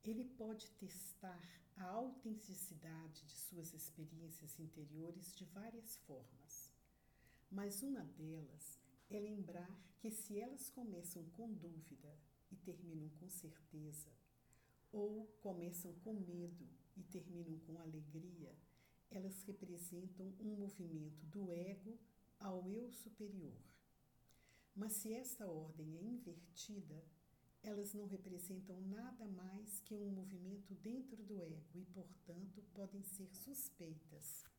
Ele pode testar a autenticidade de suas experiências interiores de várias formas, mas uma delas é lembrar que se elas começam com dúvida e terminam com certeza, ou começam com medo e terminam com alegria, elas representam um movimento do ego ao eu superior. Mas se esta ordem é invertida, elas não representam nada mais que um movimento dentro do ego e, portanto, podem ser suspeitas.